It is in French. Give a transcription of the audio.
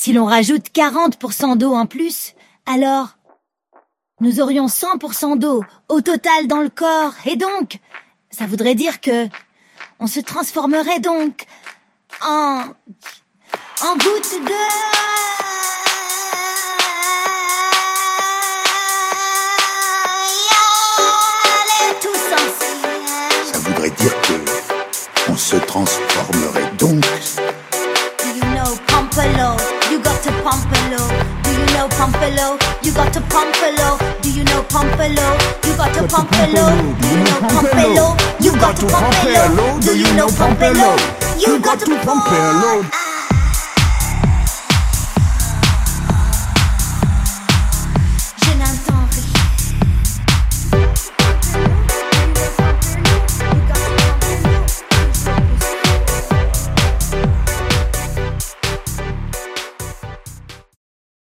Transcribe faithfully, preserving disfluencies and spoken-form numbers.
Si l'on rajoute quarante pour cent d'eau en plus, alors nous aurions cent pour cent d'eau au total dans le corps. Et donc, ça voudrait dire que on se transformerait donc en, en goutte de... Allez, tous ensemble. Ça voudrait dire que on se transformerait donc. Do you know Pompelo? You got to Pompelo. Do you know Pompelo? You got to Pompelo. Do you know Pompelo? You got to Pompelo. Do you know Pompelo? You got to Pompelo. Do you know Pompelo? You got to Pompelo.